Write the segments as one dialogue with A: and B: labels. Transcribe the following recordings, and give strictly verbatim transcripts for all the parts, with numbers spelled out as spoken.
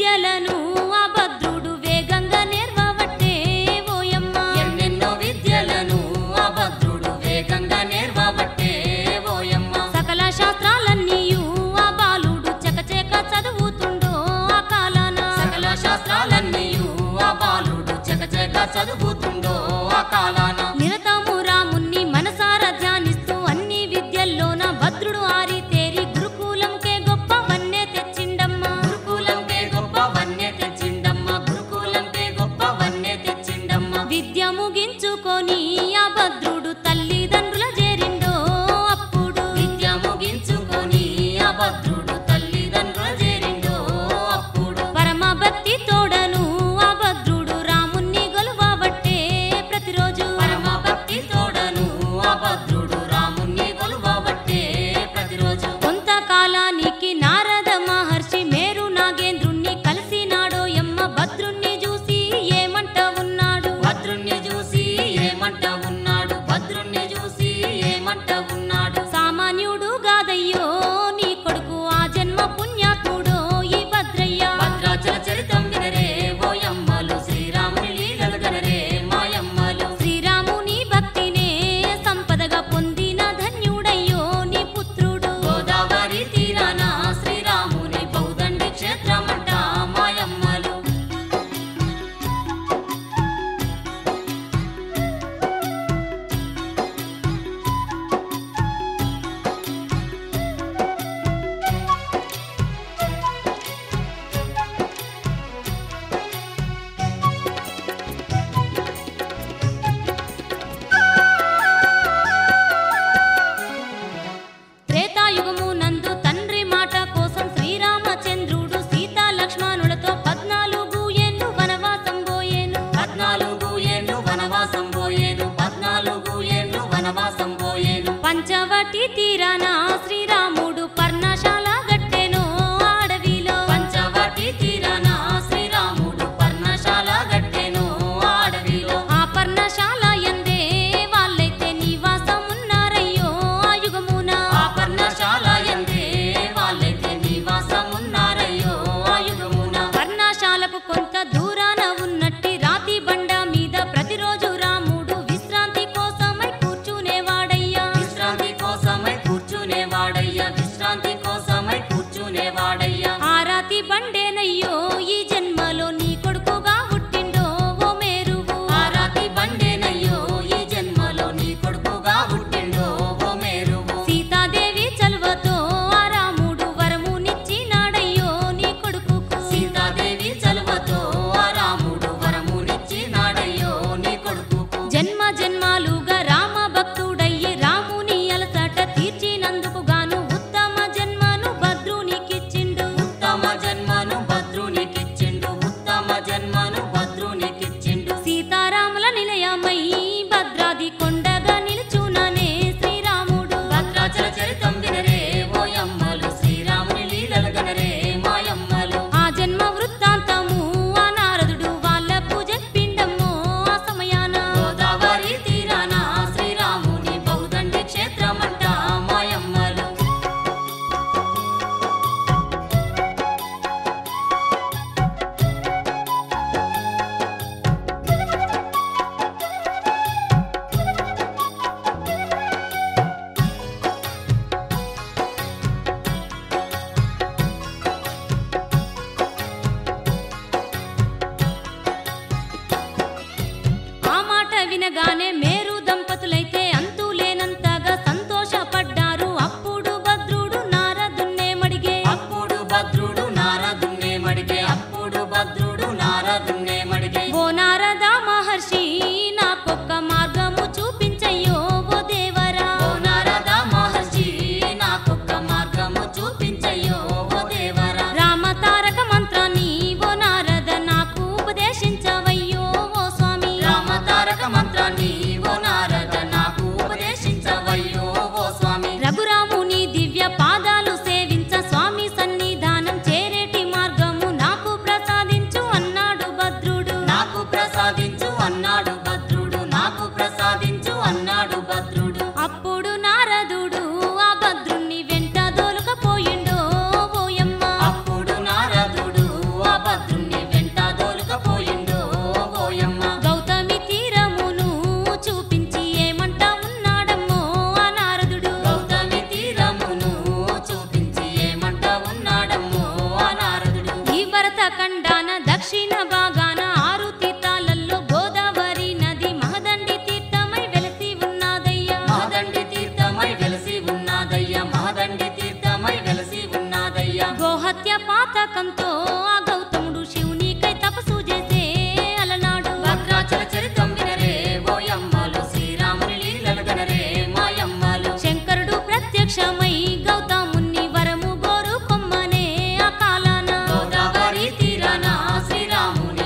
A: విద్యలను ఆ భద్రుడు వేగంగా నేర్వబట్టే ఓయమ్మ
B: ఎన్నెన్నో విద్యలను ఆ భద్రుడు వేగంగా నేర్వబట్టే ఓయమ్మ
A: సకల శాస్త్రాలన్నీయు ఆ బాలుడు చకచక చదువుతుండో ఆ కాలాన
B: సకల శాస్త్రాలన్నీయు ఆ బాలుడు చకచక చదువుతుండో ఆ కాలాన
A: నిరతము రాముణ్ణి మనసారా ధ్యానిస్తూ అన్ని విద్యల్లోన భద్రుడు ఆరితేరి గురుకులంకే గొప్ప వన్నె తెచ్చిండమ్మ
B: గురుకులంకే గొప్ప వన్నె తెచ్చిండమ్మ గురుకులంకే గొప్ప వన్నె తెచ్చిండమ్మ
A: విద్య ముగించుకొని ఆ భద్రుడు తల్లిదండ్రుల చేరిండో అప్పుడు
B: విద్య ముగించుకొని ఆ భద్రుడు తల్లిదండ్రుల చేరిండో అప్పుడు
A: పరమ భక్తి తోడను ఆ భద్రుడు రాముణ్ణి గొలువబట్టే ప్రతిరోజు
B: పరమ భక్తి తోడను ఆ భద్రుడు రాముణ్ణి కొలువబట్టే ప్రతిరోజు
A: కొంతకాలానికి నారద మహర్షి మేరు నాగేంద్రుణ్ణి కలిసినాడో యమ్మ భద్రుణ్ణి చూసి ఏమంట ఉన్నాడు
B: భద్రుణ్ణి చూసి ఏమంట ఉన్నాడు భద్రుణ్ణి చూసి ఏమంట ఉన్నాడు
A: సామాన్యుడు గాదయ్యో నీ కొడుకు ఆ జన్మ పుణ్యాత్ముడో ఈ భద్రయ్య
B: భద్రాచల చరితం వినరే ఓయమ్మలు శ్రీరాముని లీలలు గనరే మాయమ్మలు
A: శ్రీరాముని భక్తినే సంపదగా పొందిన ధన్యుడయ్యో నీ పుత్రుడు
B: గోదావరి తీరాన శ్రీరాముని బౌదండి క్షేత్రమంట మాయమ్మలు
A: త్రేతాయుగము నందు తండ్రి మాట కోసం శ్రీరామచంద్రుడు సీతా లక్ష్మణులతో పద్నాలుగు ఏళ్ళు వనవాసం పోయేను
B: పద్నాలుగు ఏళ్ళు వనవాసం పోయేను పద్నాలుగు ఏళ్ళు వనవాసం పోయేను
A: పంచవటి తీరాన శ్రీరాముడు పర్ణశాల గట్టెను అడవిలో
B: పంచవటి తీరాన శ్రీరాముడు పర్ణశాల గట్టెను అడవిలో
A: ఆ పర్ణశాల యందే వాళ్ళైతే నివాసం ఉన్నారయ్యో ఆ యుగమున
B: ఆ పర్ణశాల యందే వాళ్ళైతే నివాసం ఉన్నారయ్యో ఆ యుగమున
A: పర్ణశాలకు కొంత దూరాన ఉన్నట్టి రాతి బండ మీద ప్రతిరోజు రాముడు విశ్రాంతి కోసమై కూర్చునేవాడయ్యా
B: విశ్రాంతి కోసమై కూర్చునేవాడయ్యా విశ్రాంతి కోసమై కూర్చునేవాడయ్యా
A: ఆ రాతి బండేనయ్యో ఈ జన్మలో నీ కొడుకుగా పుట్టిండో ఓ మేరువు
B: ఆ రాతి బండేనయ్యో ఈ జన్మలో నీ కొడుకుగా పుట్టిండో ఓ మేరువు
A: సీతాదేవి చలువతో ఆ రాముడు వరమునిచ్చినాడయ్యో నీ కొడుకుకు
B: సీతాదేవి చలువతో ఆ రాముడు వరమునిచ్చినాడయ్యో నీ కొడుకుకు
A: జన్మ జన్మాలుగా రామ భక్తుడయ్యి రాముని అలసట తీర్చినందుకు గాను ఉత్తమ జన్మను భద్రునికిచ్చిండు
B: ఉత్తమ జన్మను భద్రునికిచ్చిండు ఉత్తమ జన్మను భద్రునికిచ్చిండు
A: సీతారాముల నిలయమై భద్రాది కొండగా నిలుచుననే శ్రీరాముడు
B: భద్రాచల చరితం వినరే ఓయమ్మలు శ్రీరాముని లీలలు గనరే మాయమ్మలు
A: ఆ జన్మ వృత్తాంతము ఆ నారదుడు వాళ్ళకు చెప్పిండమ్మో ఆ సమయాన
B: గోదావరి తీరాన శ్రీరాముని బౌదండి క్షేత్రమంట మాయమ్మలు
A: ఆ మాట వినగానే మేరు దంపతులైతే అంతులేనంతగా సంతోషపడ్డారు అప్పుడు భద్రుడు నారదున్నే మడిగే
B: అప్పుడు భద్రుడు నారదున్నే మడిగే అప్పుడు భద్రుడు నారదున్నే మడిగే
A: ఓ నారద మహర్షి నాకొక్క మార్గము చూపించయ్యో ఓ దేవరా
B: ఓ నారద మహర్షి నాకొక్క మార్గము చూపించయ్యో ఓ దేవరా
A: రామ తారక మంత్రాన్ని ఓ నారద నాకు ఉపదేశించవయ్యో ఓ స్వామి
B: రామ తారక మంత్రాన్ని
A: దక్షిణ భాగాన ఆరు తీర్థాలలో గోదావరి నది మహదండి తీర్థమై వెలసి ఉన్నదయ్యా
B: మహదండి తీర్థమై వెలసి ఉన్నదయ్యా మహదండి తీర్థమై వెలసి ఉన్నదయ్యా
A: గోహత్య పాతకంతో ఆ గౌతముడు శివునికై తపస్సు చేసే అలనాడు
B: భద్రాచల చరితం వినరే ఓయమ్మలు శ్రీరాముని లీలలు గనరే మాయమ్మలు
A: శంకరుడు ప్రత్యక్షమై గౌతముని వరము గోరు కొమ్మనే ఆ కాలాన
B: గోదావరి తీరాన శ్రీరాముని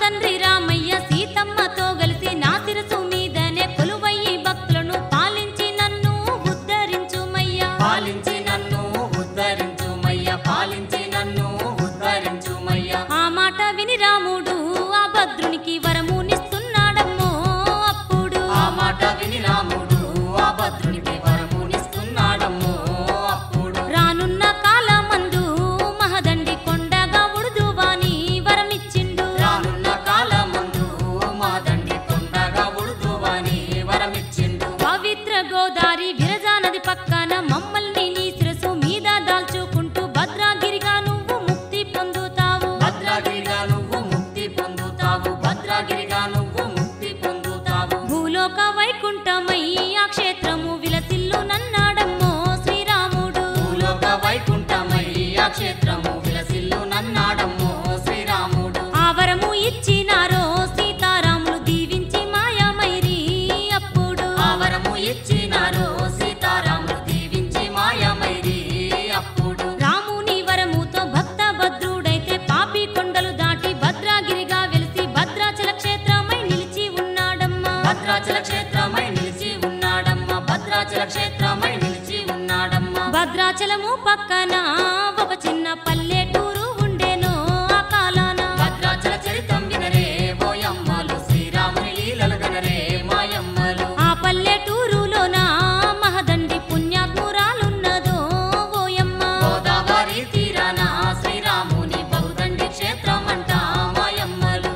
A: తండ్రి రామయ్య సీతమ్మతో కలిసి నా శిరసు మీదనే కొలువయ్యి భక్తులను పాలించి నన్ను ఉద్ధరించుమయ్యా
B: పాలించి నన్ను ఉద్ధరించుమయ్యా పాలించి నన్ను ఉద్ధరించుమయ్యా
A: ఆ మాట విని రాముడు ఆ భద్రునికి వరమునిస్తున్నాడమ్మో అప్పుడు
B: ఆ మాట విని రాముడు ఆ భద్రునికి వరమునిస్తున్నాడమ్మో అప్పుడు
A: రానున్న కాలమందు మహదండి కొండగా ఉడుదువాని వరమిచ్చిండు
B: రానున్న కాలమందు మాదండి కొండగా ఉడుదువని వరమిచ్చిండు
A: పవిత్ర గోదారి విరజా నది పక్కన మమ్మల్ని నీ శిరసు మీద దాల్చుకుంటూ భద్రాగిరిగా నువ్వు ముక్తి పొందుతావు
B: భద్రాగిరిగా నువ్వు ముక్తి పొందుతావు భద్రాగిరిగా నువ్వు ముక్తి పొందుతావు
A: భూలోక వైకుంఠమై ఆ క్షేత్రము విలసిల్లు నన్నాడమ్మో శ్రీరాముడు
B: భూలోక వైకుంఠమై ఆ క్షేత్రము విలసిల్లు నన్నాడమ్మో శ్రీరాముడు
A: ఆ వరము ఇచ్చినారో సీతారాములు దీవించి మాయమైరి అప్పుడు
B: ఆ వరము ఇచ్చినారో సీతారాములు దీవించి మాయమైరి అప్పుడు
A: రాముని వరముతో భక్త భద్రుడైతే పాపి కొండలు దాటి భద్రాగిరిగా వెలిసి భద్రాచల క్షేత్రమై నిలిచి ఉన్నాడమ్మా
B: భద్రాచల క్షేత్రమై నిలిచి ఉన్నాడమ్మా భద్రాచల క్షేత్రమై నిలిచి ఉన్నాడమ్మా
A: భద్రాచలము పక్కన ఒక చిన్న పల్లెటూరు ఉండేనో ఆ కాలాన
B: భద్రాచల చరితం వినరే ఓయమ్మలు శ్రీరాముని లీలలు గనరే మాయమ్మలు
A: ఆ పల్లెటూరులోన మహదండి పుణ్యాత్మురాలున్నదో ఓయమ్మ
B: గోదావరి తీరాన శ్రీరాముని బహుదండి క్షేత్రం అంట మాయమ్మలు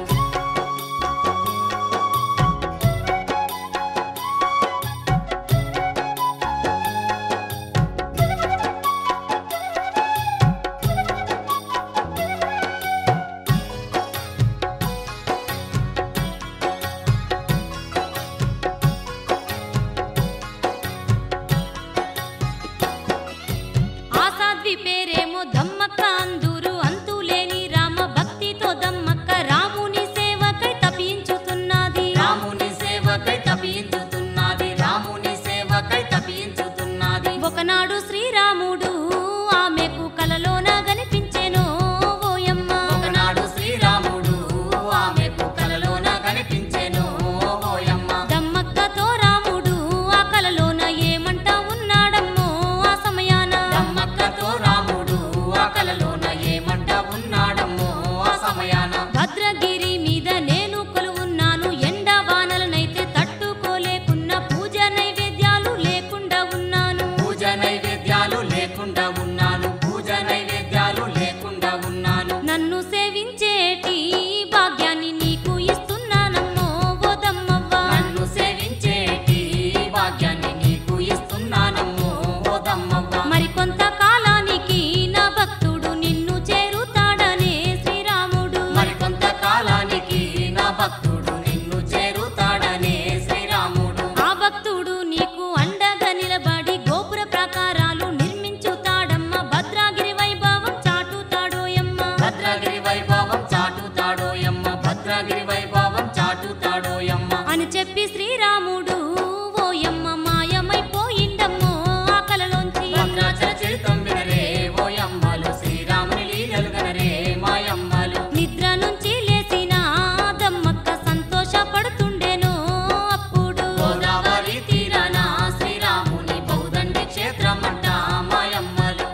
A: ఆ సాధ్వి పేరేమో దమ్మక్క అందూరు అంతులేని రామ భక్తితో దమ్మక్క రాముని సేవకై తపించుతున్నది
B: రాముని సేవకై తపించుతున్నది రాముని సేవకై తపించుతున్నది
A: ఒకనాడు శ్రీరాముడు ఆమెకు కలలోన కనిపించెనో ఓయమ్మ
B: ఒకనాడు శ్రీరాముడు ఆమెకు కలలోన కనిపించెను ఓయమ్మ
A: దమ్మక్కతో రాముడు ఆ కలలోన ఏమంట ఉన్నాడమ్మో ఆ సమయాన
B: దమ్మక్కతో రాముడు ఆ కలలోన ఏమంట ఉన్నాడమ్మో ఆ సమయాన
A: భద్రగిరి మీద నేను కొలువున్నాను ఎండ వానలనైతే తట్టుకోలేకున్న పూజ నైవేద్యాలు లేకుండా ఉన్నాను
B: పూజ నైవేద్యాలు లేకుండా ఉన్నాను పూజ నైవేద్యాలు లేకుండా ఉన్నాను
A: నన్ను సేవించేటి భాగ్యాన్ని నీకు ఇస్తున్నానమ్మో ఓ దమ్మవ్వ
B: నన్ను సేవించేటి భాగ్యాన్ని నీకు ఇస్తున్నానమ్మో ఓ దమ్మవ్వ
A: మరికొంత కాలానికి నా భక్తుడు నిన్ను చేరుతాడనే శ్రీరాముడు
B: మరికొంత కాలానికి నా భక్తుడు నిన్ను చేరుతాడనే శ్రీరాముడు
A: ఆ భక్తుడు నీకు అండగా నిలబడి గోపుర ప్రాకారాలు నిర్మించుతాడమ్మ భద్రాగిరి వైభవం చాటుతాడోయమ్మ
B: భద్రాగిరి వైభవం చాటుతాడోయమ్మ భద్రాగిరి వైభవం చాటుతాడోయమ్మ
A: అని చెప్పి శ్రీరాముడు ఓయమ్మ మాయమైపోయిండమ్మో ఆ కలలోంచి
B: భద్రాచల చరితం వినరే ఓయమ్మలు శ్రీరాముని లీలలు గనరే మాయమ్మలు
A: నిద్ర నుంచి లేచిన దమ్మక్క సంతోషపడుతుండేనో అప్పుడు
B: గోదావరి తీరాన శ్రీరాముని బహుదండి క్షేత్రం అంట మాయమ్మలు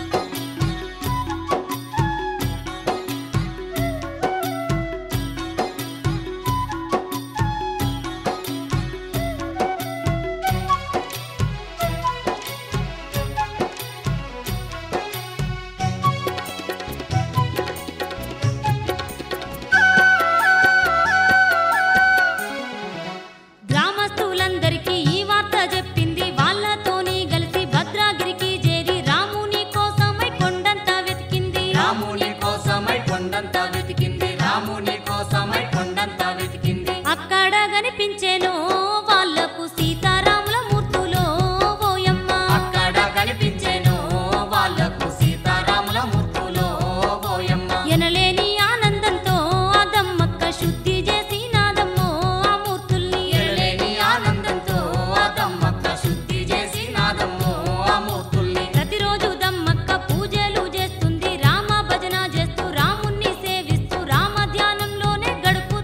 A: గ్రామస్తులందరికీ ఈ వార్త చెప్పింది వాళ్ళతోని కలిసి భద్రాగిరికి చేరి రాముని కోసమై కొండంతా వెతికింది
B: రాముని కోసమై కొండంతా వెతికింది రాముని కోసమై కొండంతా వెతికింది
A: అక్కడ కనిపించెనో వాళ్ళకు సీతారాముల మూర్తులో ఓయమ్మ
B: అక్కడ కనిపించెను వాళ్ళకు సీతారాముల మూర్తులో ఓయమ్మ
A: ఎనలేని ఆనందంతో ఆ దమ్మక్క శుద్ధి చేసినాదమ్మో ఆ మూర్తుల్ని
B: ఎనలేని ఆనందంతో ఆ దమ్మక్క శుద్ధి చేసి నాదమ్మో ఆ మూర్తుల్ని
A: ప్రతిరోజు దమ్మక్క పూజలు చేస్తుంది రామ భజన చేస్తూ రాముణ్ణి సేవిస్తూ రామ ధ్యానంలోనే గడుపు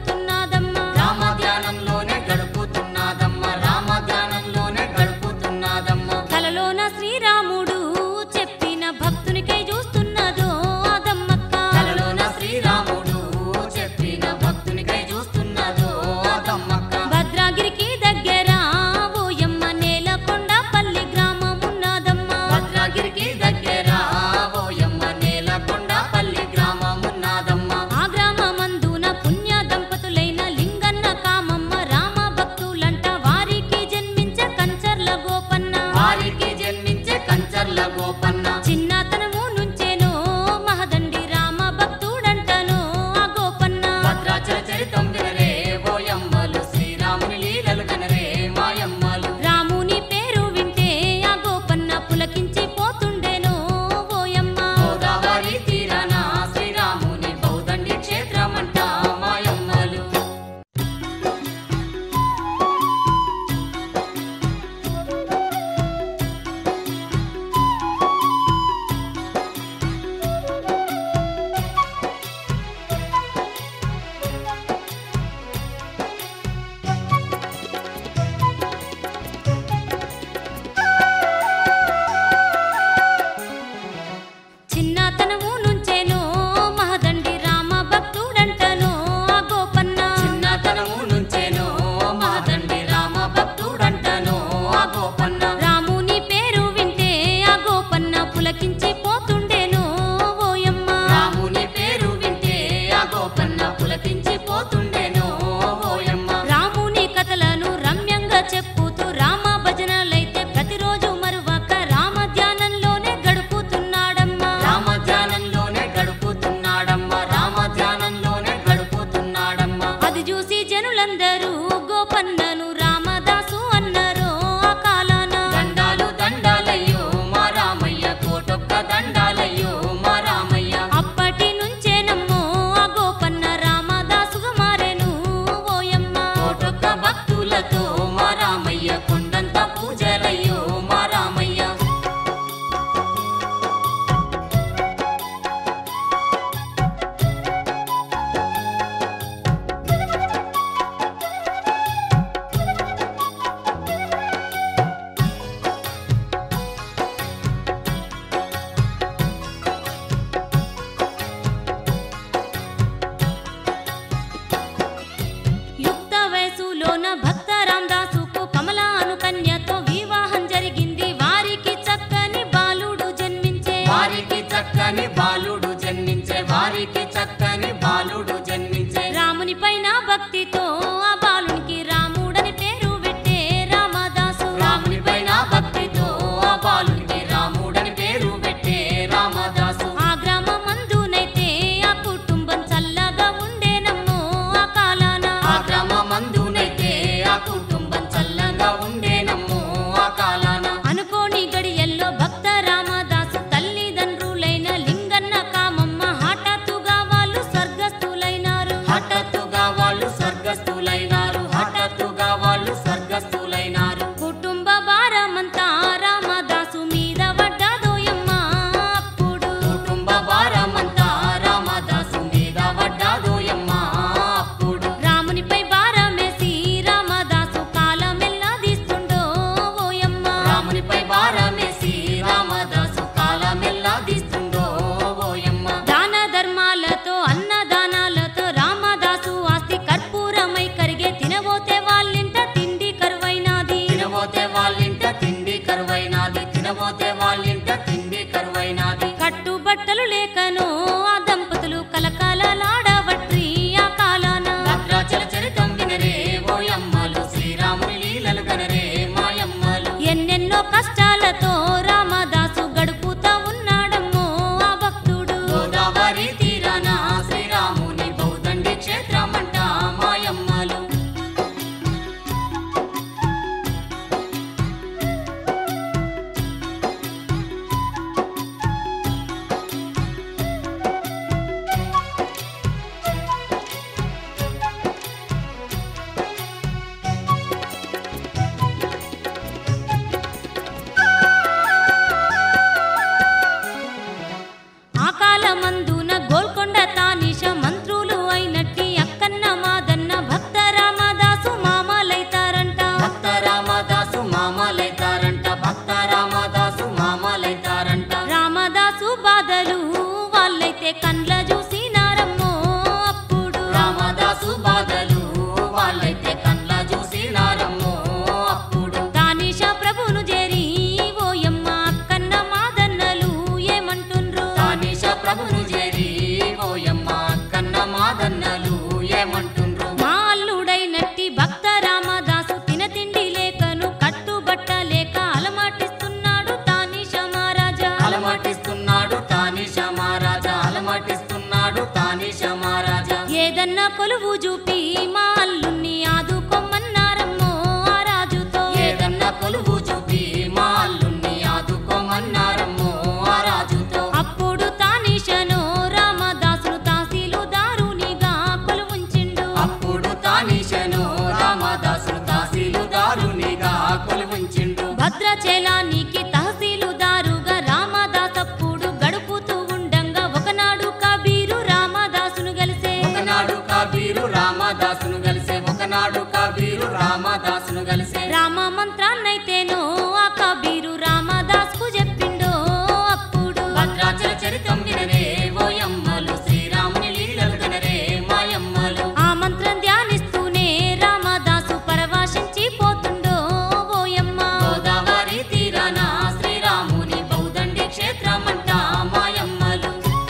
B: రామదన్నలు ఏమంటుండ్రు
A: మా అల్లుడైనట్టి భక్త రామదాసు తినతిండి లేకను కట్టుబట్ట లేక అలమాటిస్తున్నాడు తానీష మహారాజా
B: అలమటిస్తున్నాడు తానీష మహారాజా అలమటిస్తున్నాడు తానీష మహారాజా
A: ఏదన్నా కొలువు చూపి మా అల్లుణ్ణి ఆదుకోమన్నారమ్మో ఆ రాజుతో
B: ఏదన్నా కొలువు చూపి మా అల్లుణ్ణి ఆదుకోమన్నారమ్మో ఆ రాజుతో
A: అప్పుడు తానీషను రామదాసును తహసీలుదారునిగా కొలువుంచిండు
B: అప్పుడు తానీషను రామదాసు తహసీలుదారునిగా కొలువుంచిండు
A: భద్రాచలానికి తహసీలుదారుగా రామదాసప్పుడు గడుపుతూ ఉండంగా ఒకనాడు కబీరు రామదాసును కలిసే
B: ఒకనాడు కబీరు రామదాసును కలిసే ఒకనాడు కబీరు రామదాసును కలిసే
A: రామ మంత్రాన్నైతేనో ఆ కబీరు రామదాసుకు చెప్పిండో అప్పుడు
B: భద్రాచల చరితం వినరే ఓయమ్మలు శ్రీరాముని లీలలు కనరే మాయమ్మలు
A: ఆ మంత్రం ధ్యానిస్తూనే రామదాసు పరవశించి పోతుండో ఓయమ్మ
B: గోదావరి తీరాన శ్రీరాముని బౌదండి క్షేత్రమంట మాయమ్మలు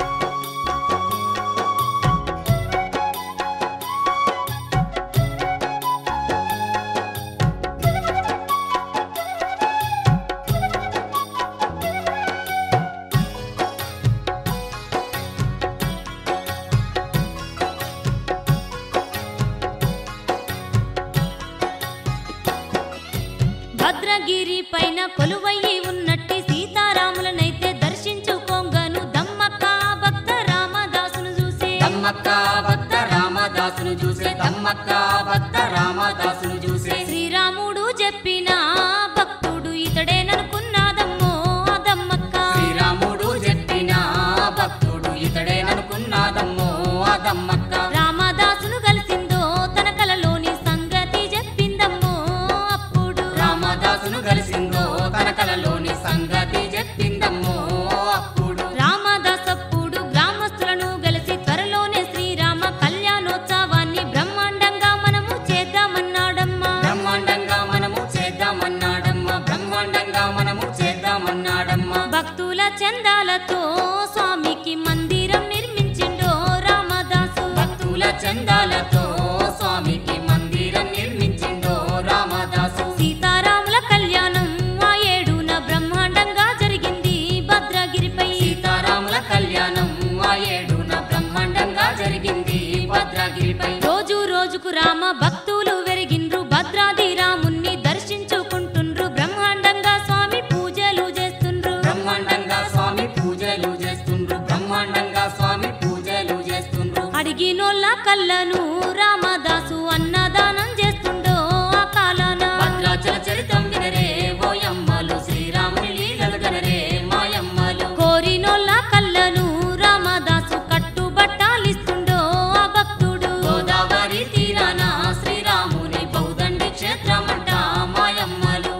A: భద్రగిరి పైన కొలువయ్యి ఉన్నట్టి సీతారాములనైతే దర్శించుకోంగను దమ్మక్క భక్త రామదాసును చూసే
B: దమ్మక్క భక్త రామదాసును చూసే దమ్మక్క భక్త రామదాసును చూసే
A: శ్రీరాముడు చెప్పిన భక్తుడు ఇతడేననుకున్నాదమ్మో ఆ దమ్మక్క
B: శ్రీరాముడు చెప్పిన భక్తుడు ఇతడేననుకున్నాదమ్మో ఆ దమ్మక్క
A: రామదాసును కలిసిందో తన కలలోని సంగతి చెప్పిందమ్మో అప్పుడు
B: రామదాసును కలిసిందో తన కలలోని సంగతి చెప్పిందమ్మో అప్పుడు
A: రామదాసప్పుడు గ్రామస్తులను కలిసి త్వరలోనే శ్రీరామ కళ్యాణోత్సవాన్ని బ్రహ్మాండంగా మనము చేద్దామన్నాడమ్మా
B: బ్రహ్మాండంగా మనము చేద్దామన్నాడమ్మా బ్రహ్మాండంగా మనము చేద్దామన్నాడమ్మా
A: భక్తుల చందాలతో స్వామికి మందిరం నిర్మించిండో రామదాసు
B: భక్తుల చందాలతో స్వామికి మందిరం నిర్మించిండో రామదాసు
A: సీతారాముల కళ్యాణం ఆ ఏడున బ్రహ్మాండంగా జరిగింది భద్రగిరిపై
B: సీతారాముల కళ్యాణం ఆ ఏడున బ్రహ్మాండంగా జరిగింది భద్రగిరిపై
A: రోజు రోజుకు రామ భక్తులు వెరిగిండ్రు భద్రాది రాముణ్ణి దర్శించుకుంటుండ్రు బ్రహ్మాండంగా స్వామి పూజలు చేస్తుండ్రు
B: బ్రహ్మాండంగా స్వామి పూజలు చేస్తుండ్రు బ్రహ్మాండంగా స్వామి పూజలు చేస్తుండ్రు
A: అడిగినోళ్ళ కళ్ళను రామదాసు అన్నదానం చేస్తుండో ఆ కాలాన
B: భద్రాచల చరితం వినరే ఓయమ్మలు శ్రీరాముని లీలలు కనరే మాయమ్మలు
A: కోరినోళ్ళ కళ్ళను రామదాసు కట్టుబట్టాలిస్తుండో ఆ భక్తుడు
B: గోదావరి తీరాన శ్రీరాముని బౌదండి క్షేత్రమంట మాయమ్మలు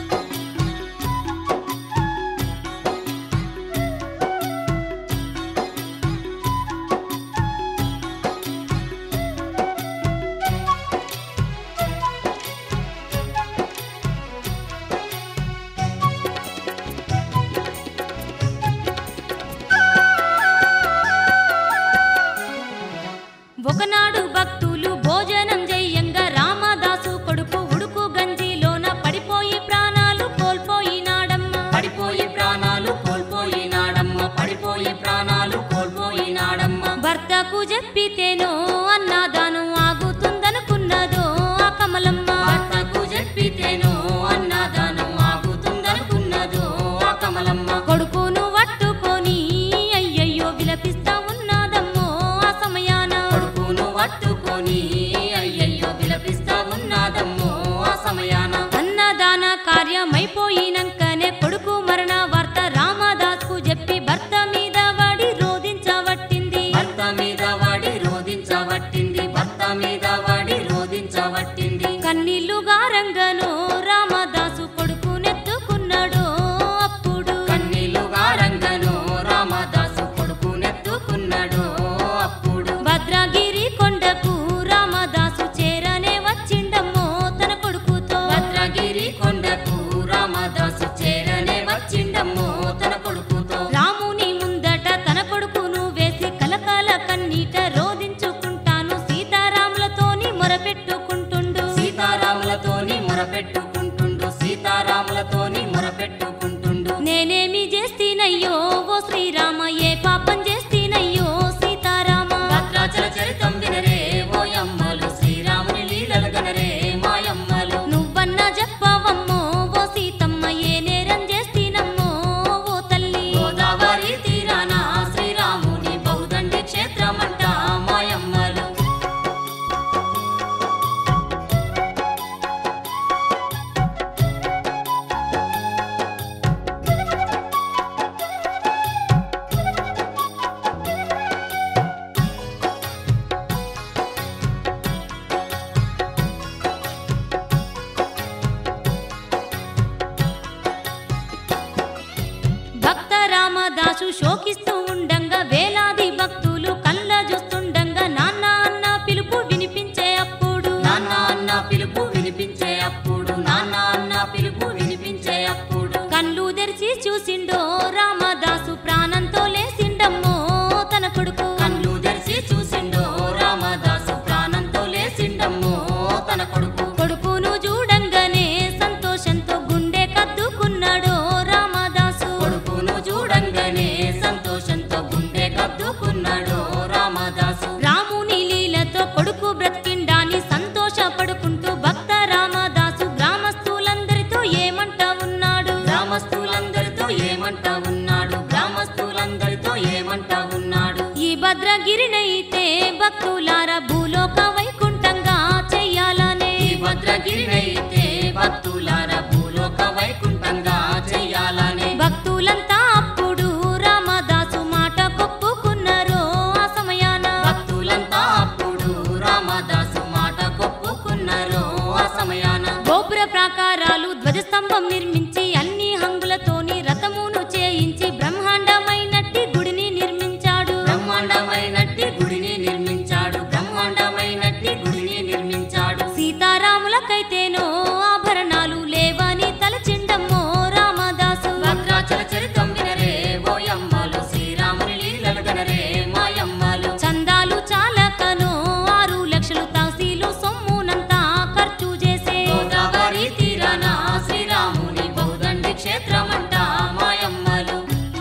A: ఒకనాడు భక్తులు భోజనం చెయ్యంగా రామదాసు కొడుకు ఉడుకు గంజిలోన పడిపోయి ప్రాణాలు కోల్పోయినాడమ్మ
B: పడిపోయి ప్రాణాలు కోల్పోయినాడమ్మ పడిపోయి ప్రాణాలు కోల్పోయినాడమ్మ
A: భర్తకు చెప్పితేనో అన్నదానం ఆగుతుందనుకున్నదో ఆ కమలమ్మ
B: భర్తకు చెప్పితేనో అన్నదానం ఆగుతుందనుకున్నదో ఆ కమలమ్మ
A: కొడుకును పట్టుకొని అయ్యయ్యో విలపిస్తా ఉన్నదమ్మో ఆ సమయాన
B: కొడుకును పట్టుకొని అయ్యయ్యో విలపిస్తా ఉన్నదమ్మో ఆ సమయాన
A: అన్నదాన కార్యమైపోయినంకనే కొడుకు మరణ వార్త రామదాస్కు చెప్పి భర్త మీద వాడి రోధించబట్టింది
B: భర్త మీద వాడి రోధించబట్టింది భర్త మీద వాడి రోధించబట్టింది
A: కన్నీళ్లు గారంగను రామదాసు కొడుకునెత్తుకున్నాడు అప్పుడు
B: కన్నీళ్లు గారంగను రామదాసు కొడుకునెత్తుకున్నాడు అప్పుడు
A: భద్రగిరి కొండకు రామ
B: మొరపెట్టుకుంటుండు సీతారాములతోని మొరపెట్టుకుంటుండు
A: నేనేమి చేస్తీనయ్యో ఓ శ్రీరామ ఏ పాపం చేస్తీనయ్యో సీతారామ
B: భద్రాచల చరితం వినరే ఓయమ్మలు శ్రీరాముని లీలలు గనరే మాయమ్మలు
A: నువ్వన్న చెప్పవమ్మో ఓ సీతమ్మ ఏ నేరం చేస్తీనమ్మో ఓ తల్లి
B: గోదావరి తీరాన శ్రీరాముని బహుదండి క్షేత్రమంట మాయమ్మలు
A: భక్త రామదాసు శోకిస్తూ ఉండంగా వేలాది భక్తులు కళ్ళ చూస్తుండంగా నాన్న అన్న పిలుపు వినిపించే అప్పుడు
B: నాన్న అన్న పిలుపు వినిపించే అప్పుడు నాన్న అన్న పిలుపు వినిపించే అప్పుడు
A: కళ్ళు తెరిచి చూసిండో రామదాసు ప్రాణంతో లేసిండమ్మో తన కొడుకు
B: కళ్ళు తెరిచి చూసిండో రామదాసు ప్రాణంతో లేసిండమ్మో తన కొడుకు
A: కొడుకును చూడంగానే సంతోషంతో గుండె కద్దుకున్నాడో రామదాసు
B: కొడుకును చూడంగానే సంతోషంతో గుండె కద్దుకున్నాడు రామదాసు
A: రాముని లీలతో కొడుకు బ్రతికిండాని సంతోషపడుకుంటూ భక్త రామదాసు గ్రామస్తులందరితో ఏమంటా ఉన్నాడు
B: గ్రామస్తులందరితో ఏమంటా ఉన్నాడు గ్రామస్తులందరితో ఏమంటా ఉన్నాడు
A: ఈ భద్రగిరినైతే భక్తులారా భూలోక వైకుంఠంగా చెయ్యాలనే
B: ఈ భద్రగిరినైతే భక్తులార భూలోక వైకుంఠంగా చెయ్యాలనే
A: భక్తులంతా అప్పుడు రామదాసు మాట కొప్పుకున్నారో ఆ సమయాన
B: భక్తులంతా అప్పుడు రామదాసు మాట కొప్పుకున్నారు ఆ సమయాన
A: గోపుర ప్రాకారాలు ధ్వజస్తంభం నిర్మించి అన్ని హంగులతోని రథమును చేయించి బ్రహ్మాండమైనట్టి గుడిని నిర్మించాడు
B: బ్రహ్మాండమైనట్టి గుడిని నిర్మించాడు బ్రహ్మాండమైనట్టి గుడిని నిర్మించాడు
A: సీతారాములకైతేనో ఆభరణాలు లేవని తలచిండమ్మో రామదాసు
B: భద్రాచల చరితం వినరే ఓయమ్మలు శ్రీరాముని లీలలు గనరే మాయమ్మలు
A: చందాలు చాలకనో ఆరు లక్షలు తహసీలు సొమ్మునంతా ఖర్చు చేసే
B: గోదావరి తీరాన శ్రీరాముని బహుదండి క్షేత్రమంట మాయమ్మలు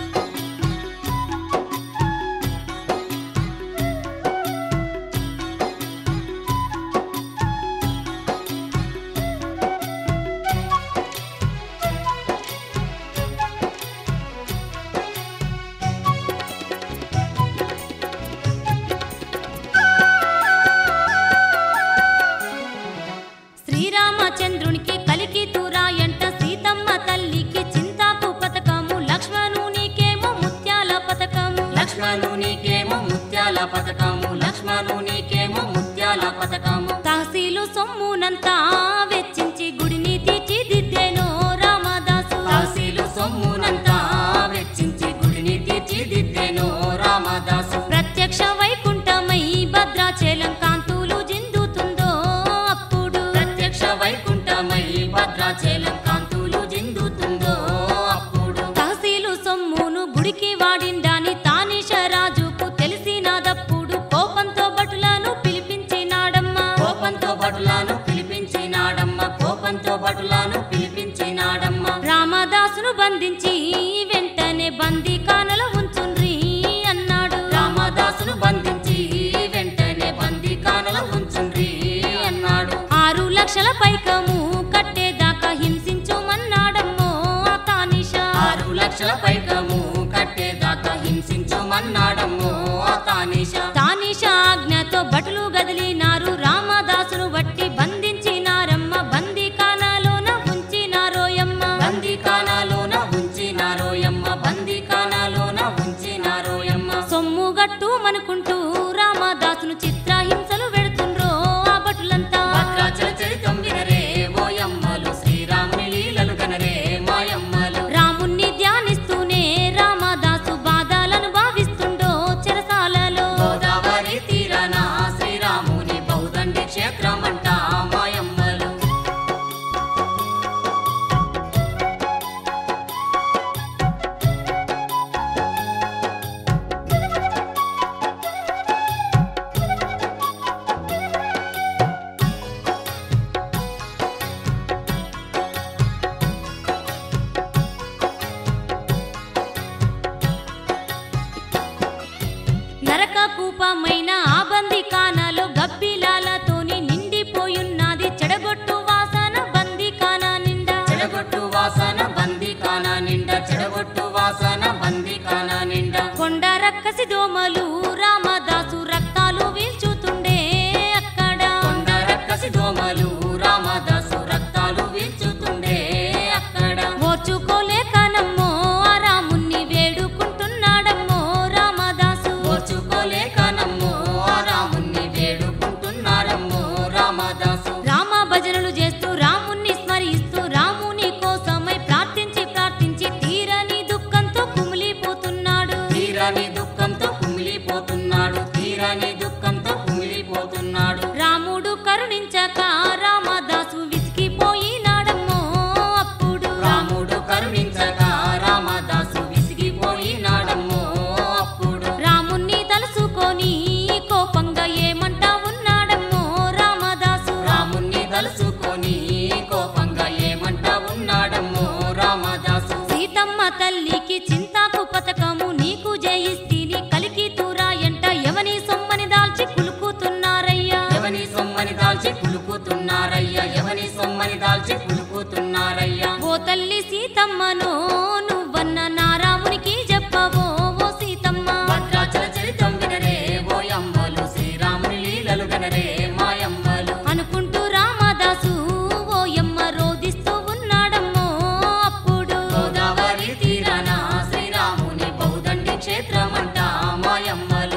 A: శ్రీరామచంద్రునికి కలికి తూరాయంట సీతమ్మ తల్లికి చింతాకు పథకము లక్ష్మణునికేమో ముత్యాల పథకము
B: లక్ష్మణునికేమో ముత్యాల పథకము లక్ష్మణునికేమో ముత్యాల పథకము
A: తహసీలు సొమ్మునంతా వెచ్చించి గుడిని తీర్చిదిద్దేనో రామదాసు
B: తహసీలు సొమ్మునంతా వెచ్చించి గుడిని తీర్చిదిద్దేనో రామదాసు
A: ప్రత్యక్ష వైకుంఠమై భద్రాచలం కాంతులు జిందుతుందో అప్పుడు
B: ప్రత్యక్ష వైకుంఠమై భద్రాచలం కాంతులు జిందుతుందో అప్పుడు
A: తహసీలు సొమ్మును గుడికి వాడిండాని తానిష రాజుకు తెలిసినదప్పుడు కోపంతో భటులను పిలిపించినాడమ్మా
B: కోపంతో భటులను పిలిపించినాడమ్మ కోపంతో భటులను పిలిపించినాడమ్మ
A: రామదాసును బంధించి వెంటనే బందీఖానలో ఉంచుండ్రి అన్నాడు
B: రామదాసును బంధించి వెంటనే బందీఖానలో ఉంచుండ్రి అన్నాడు
A: ఆరు లక్షల పైకము కట్టేదాకా హింసించుమన్నాడమ్మో ఆ తానిష
B: ఆరు లక్షల పైకము కట్టేదాకా హింసించమన్నాడమ్మో ఆ తానిష
A: తానిష ఆజ్ఞతో భటులు గదిలినారు రామదాసును బట్టి బంధించినారమ్మ బందీఖానాలోన ఉంచినారోయమ్మ
B: బందీఖానాలోన ఉంచినారోయమ్మ బందీఖానాలోన ఉంచినారోయమ్మ
A: సొమ్ము గట్టు మనుకుంటూ రామదాసును చిత్రహింసలు పెడుతుండ్రో ఆ భటులంతా
B: భద్రాచల చరితం వినరే ఓయమ్మలు శ్రీరాముని లీలలు గనరే మాయమ్మలు
A: రాముణ్ణి ధ్యానిస్తూనే రామదాసు బాధలను భావిస్తుండో చెరసాలలో
B: గోదావరి తీరాన శ్రీరాముని పోతున్నాడు.
A: రాముడు కరుణించక రామదాసు విసిగిపోయినాడమ్మో అప్పుడు.
B: రాముడు కరుణించక రామదాసు విసిగిపోయినాడమ్మో అప్పుడు.
A: రాముణ్ణి తలుసుకొని కోపంగా ఏమంటా ఉన్నాడమ్మో రామదాసు.
B: రాముణ్ణి తలుసుకొని కోపంగా ఏమంటా ఉన్నాడమ్మో రామదాసు.
A: సీతమ్మ తల్లికి చింతాకు పథకము నీకు జయిస్తీని కలికి తూరాయంట ఎవని సొమ్మని దాల్చి కులుకుతున్నారయ్యా.
B: ఎవని సొమ్మని దాల్చి కులుకుతున్నారయ్యా. ఎవని సొమ్మని దాల్చి కులుకుతున్నారయ్యా.
A: ఓ తల్లి సీతమ్మనో నువ్వన్న నా రామునికి చెప్పవో ఓ సీతమ్మ.
B: భద్రాచల చరితం వినరే ఓయమ్మలు. శ్రీరాముని లీలలు గనరే మాయమ్మలు.
A: అనుకుంటూ రామదాసు ఓయమ్మ రోదిస్తూ ఉన్నాడమ్మో అప్పుడు.
B: గోదావరి తీరాన శ్రీరాముని బహుదండి క్షేత్రమంట మాయమ్మలు.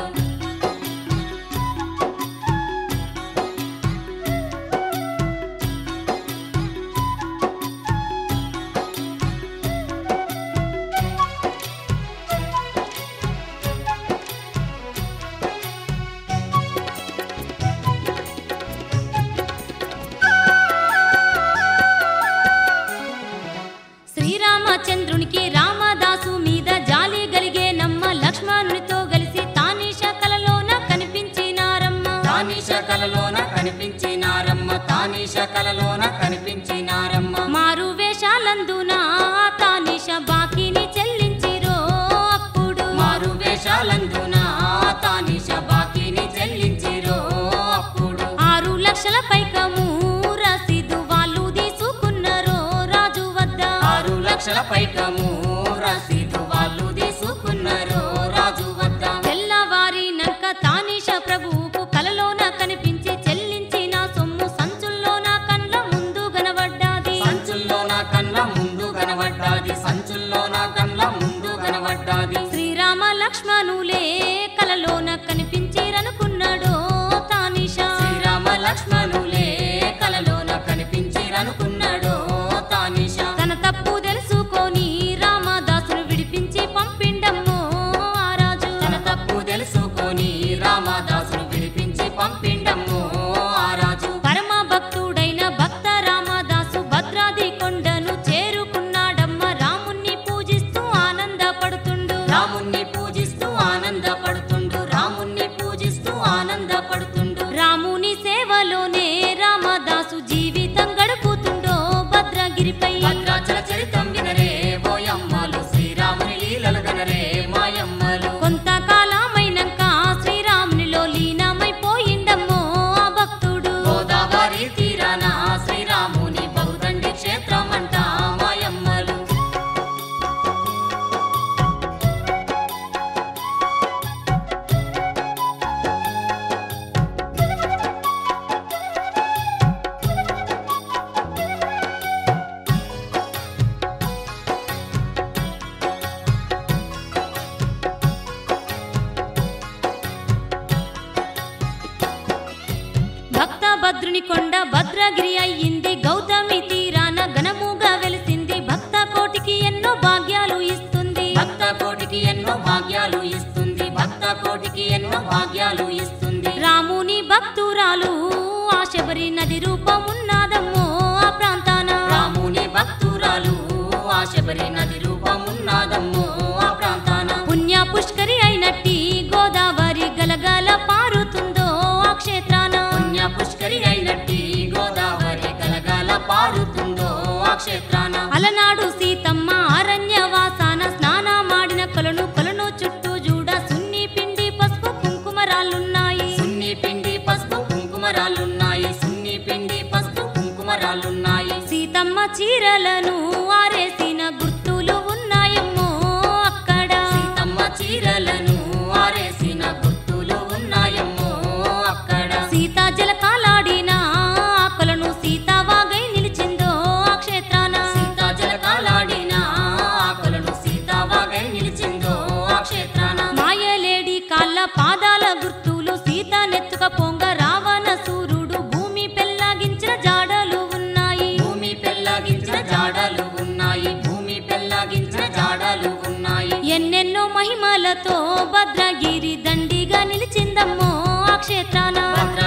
A: శ్రీరామచంద్రునికి రామదాసు మీద జాలి గలిగే నమ్మ. లక్ష్మణునితో కలిసి తానీష కలలోన కనిపించినారమ్మ.
B: తానీష కలలోన కనిపించినారమ్మ. తానీష కలలోన కనిపించినారమ్మ.
A: మారు వేషాలందున తానీష బాకీని చెల్లించిరో అప్పుడు.
B: మారు వేషాలందున తానీష బాకీని చెల్లించిరో అప్పుడు.
A: ఆరు లక్షల పైకము రసీదు వాళ్ళు తీసుకున్నారో రాజు వద్ద.
B: ఆరు లక్షల పైకము రసీదు వాళ్ళు తీసుకున్నారు రాజు వద్ద.
A: తెల్లవారినంక తానీష ప్రభువుకు కలలోన కనిపించి చెల్లించిన సొమ్ము సంచుల్లోన కండ్ల ముందు కనబడ్డాది.
B: సంచుల్లో నా కళ్ళ ముందు కనబడ్డాది. సంచుల్లో నా కళ్ళ ముందు కనబడ్డాది.
A: శ్రీరామ లక్ష్మణులే కలలోన కనిపించిరనుకున్నాడో తానీష.
B: శ్రీరామ లక్ష్మణులే కలలోన కనిపించిరనుకున్నాడో తానీష.
A: తన తప్పు తెలుసుకొని రామదాసును విడిపించి పంపిండమ్మో ఆ రాజు.
B: తన తప్పు తెలుసుకొని రామదాసును విడిపించి పంపిండమ్మో ఆ రాజు.
A: పరమ భక్తుడైన భక్త రామదాసు భద్రాది కొండను చేరుకున్నాడమ్మ. రాముణ్ణి పూజిస్తూ ఆనందపడుతుండు.
B: రాముణ్ణి పూజిస్తూ ఆనందపడుతుండు. రాముణ్ణి పూజిస్తూ ఆనందపడుతుండు.
A: రాముని సేవలోనే రామదాసు జీవితం గడుపుతుండో భద్రగిరిపై.
B: భద్రాచల చరితం వినరే ఓయమ్మలు. శ్రీరాముని లీలలు గనరే మాయమ్మలు.
A: కొంతకాలమైనాక శ్రీరామునిలో లీనమైపోయిండమ్మో ఆ భక్తుడు.
B: గోదావరి తీరాన శ్రీరాముని బహుదండి క్షేత్రమంట మాయమ్మలు.
A: భక్త భద్రుని కొండ భద్రగిరి అయ్యింది. గౌతమి తీరాన ఘనముగా వెలిసింది. భక్త కోటికి ఎన్నో భాగ్యాలు ఇస్తుంది.
B: భక్త కోటికి ఎన్నో భాగ్యాలు ఇస్తుంది. భక్త కోటికి ఎన్నో భాగ్యాలు ఇస్తుంది.
A: రాముని భక్తురాలు ఆశబరి నది రూపమున్నాదమ్మో ఆ ప్రాంతాన.
B: రాముని భక్తురాలు ఆశబరి నది రూపమున్నాదమ్మో ఆ ప్రాంతాన.
A: పుణ్య పుష్కరి అయినట్టి గోదావరి గలగల పారుతుందో ఆ క్షేత్రాన.
B: పుణ్య పుష్కరి అయినట్టి గోదావరి గలగల పారుతుందో ఆ క్షేత్రాన.
A: అలనాడు సీతమ్మ అరణ్యవాసాన స్నానమాడిన కొలను కొలను చుట్టూ చూడ సున్ని పిండి పసుపు కుంకుమరాలున్నాయి.
B: సున్ని పిండి పసుపు కుంకుమరాలున్నాయి. సున్ని పిండి పసుపు కుంకుమరాలున్నాయి.
A: సీతమ్మ చీరలను ఆరేసిన గుర్తులు ఉన్నాయమ్మో అక్కడ.
B: సీతమ్మ చీరలను ఆరేసిన గుర్తులు ఉన్నాయమ్మో అక్కడ.
A: సీతా జలకాలాడిన ఆకులను సీతావాగై నిలిచిందో ఆ క్షేత్రాన.
B: సీతా జలకాలాడిన ఆకులను సీతావాగై నిలిచిందో ఆ క్షేత్రాన.
A: మాయలేడి కాళ్ళ పాదాల గుర్తులు సీత నెత్తుక పొంగ రావణ సూర్యుడు భూమి పెళ్లాగించిన జాడలు ఉన్నాయి.
B: భూమి పెళ్లాగించిన జాడలు ఉన్నాయి. భూమి పెళ్లాగించిన జాడలు ఉన్నాయి.
A: ఎన్నెన్నో మహిమలతో భద్రగిరి దండిగా నిలిచిందమ్మో ఆ క్షేత్రాన.
B: భద్ర